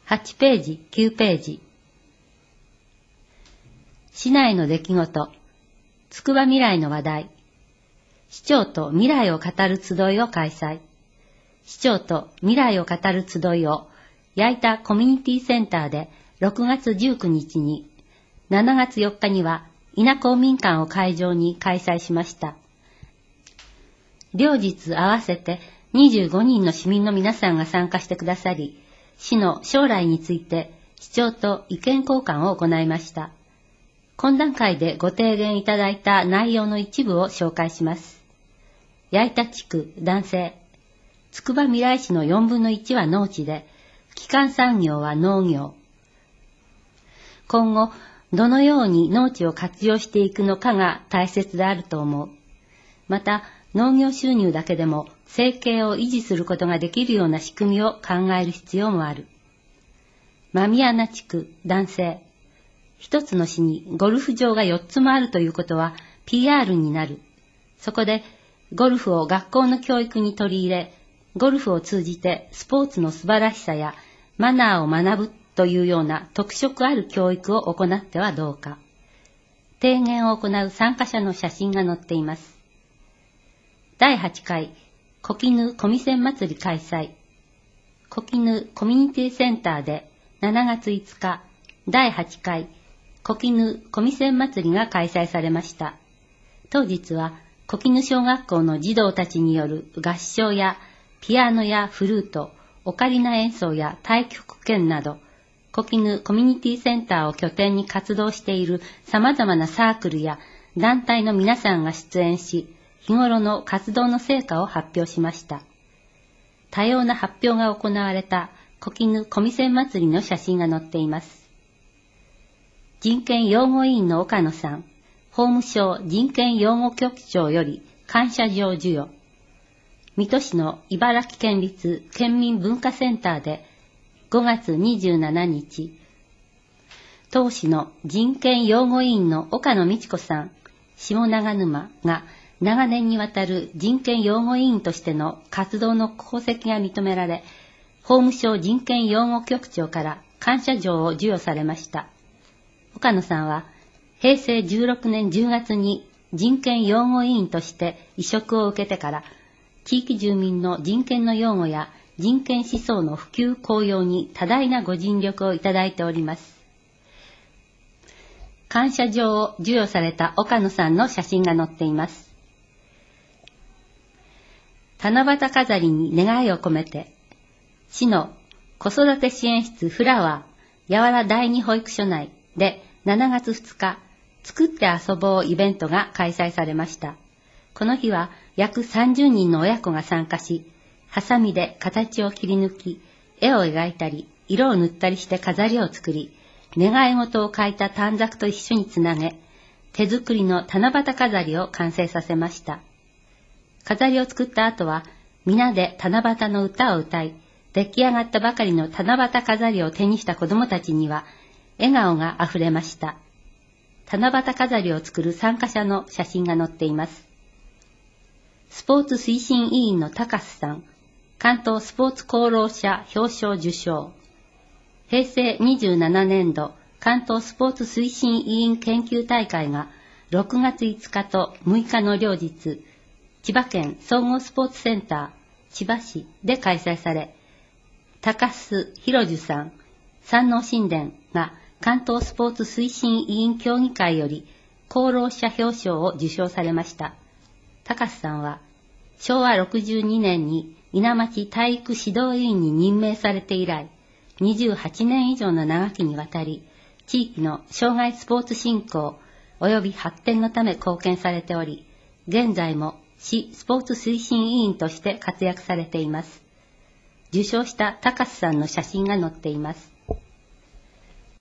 8ページ、9ページ。市内の出来事、つくば未来の話題。市長と未来を語る集いを開催。市長と未来を語る集いを矢板コミュニティセンターで6月19日に、7月4日には稲公民館を会場に開催しました。両日合わせて25人の市民の皆さんが参加してくださり、市の将来について市長と意見交換を行いました。懇談会でご提言いただいた内容の一部を紹介します。矢板地区男性、つくばみらい市の4分の1は農地で、基幹産業は農業。今後、どのように農地を活用していくのかが大切であると思う。また、農業収入だけでも生計を維持することができるような仕組みを考える必要もある。間宮穴地区男性、一つの市にゴルフ場が4つもあるということは PR になる。そこでゴルフを学校の教育に取り入れ、ゴルフを通じてスポーツの素晴らしさやマナーを学ぶというような特色ある教育を行ってはどうか。提言を行う参加者の写真が載っています。第8回小絹小見線祭り開催。小絹コミュニティセンターで7月5日、第8回小絹小見線祭りが開催されました。当日は小絹小学校の児童たちによる合唱やピアノやフルート、オカリナ演奏や太極拳など、小絹コミュニティセンターを拠点に活動している様々なサークルや団体の皆さんが出演し、日頃の活動の成果を発表しました。多様な発表が行われた小絹小見線祭りの写真が載っています。人権擁護委員の岡野さん、法務省人権擁護局長より感謝状授与。水戸市の茨城県立県民文化センターで5月27日、当市の人権擁護委員の岡野美智子さん、下長沼が長年にわたる人権擁護委員としての活動の功績が認められ、法務省人権擁護局長から感謝状を授与されました。岡野さんは、平成16年10月に人権擁護委員として委嘱を受けてから、地域住民の人権の擁護や人権思想の普及向揚に多大なご尽力をいただいております。感謝状を授与された岡野さんの写真が載っています。七夕飾りに願いを込めて、市の子育て支援室フラワー、やわら第二保育所内で7月2日、作って遊ぼうイベントが開催されました。この日は約30人の親子が参加し、ハサミで形を切り抜き、絵を描いたり、色を塗ったりして飾りを作り、願い事を書いた短冊と一緒につなげ、手作りの七夕飾りを完成させました。飾りを作った後は、皆で七夕の歌を歌い、出来上がったばかりの七夕飾りを手にした子供たちには、笑顔があふれました。七夕飾りを作る参加者の写真が載っています。スポーツ推進委員の高須さん、関東スポーツ功労者表彰受賞。平成27年度関東スポーツ推進委員研究大会が6月5日と6日の両日、千葉県総合スポーツセンター千葉市で開催され、高須博樹さん、山王神殿が関東スポーツ推進委員協議会より功労者表彰を受賞されました。高須さんは昭和62年に稲町体育指導委員に任命されて以来、28年以上の長きにわたり、地域の障害スポーツ振興及び発展のため貢献されており、現在も市スポーツ推進委員として活躍されています。受賞した高須さんの写真が載っています。